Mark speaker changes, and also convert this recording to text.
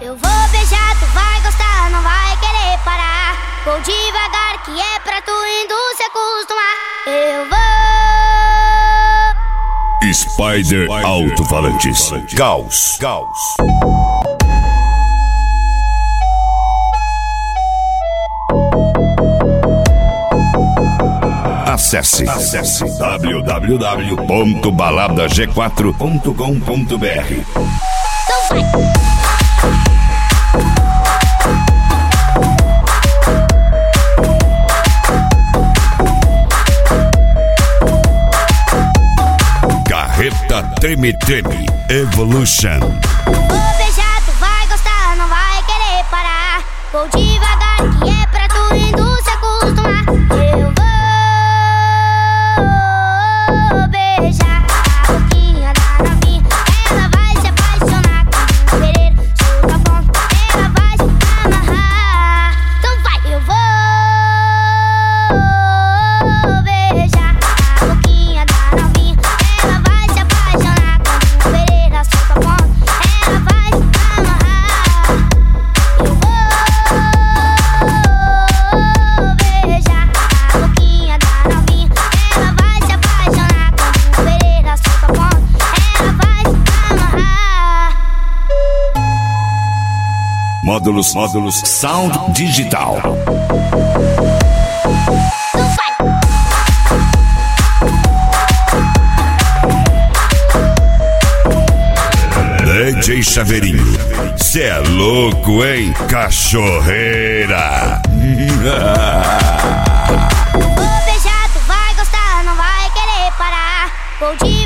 Speaker 1: Eu vou beijar, tu vai gostar, não vai querer parar. Vou devagar que é pra tu indo se acostumar. Eu vou.
Speaker 2: Spider Alto-Falantes. Gauss. Acesse www.baladag4.com.br. Carreta Treme Evolution.
Speaker 1: Vou beijar, tu vai gostar, não vai querer parar. Vou devagar que é pra tu indo se acostumar. Eu vou beijar a boquinha da novinha. Ela vai se apaixonar com o Pereira. Solta a ponta, ela vai se amarrar. Então vai, eu vou beijar a boquinha da novinha. Ela vai se apaixonar com o Pereira. Solta a ponta, ela vai se amarrar. Eu vou beijar a boquinha da novinha. Ela vai se apaixonar com o Pereira. Solta a ponta, ela vai se amarrar.
Speaker 2: Módulos Sound Digital. DJ Chaveirinho, cê é louco, hein? Cachorreira.
Speaker 1: Vou beijar, tu vai gostar, não vai querer parar. Vou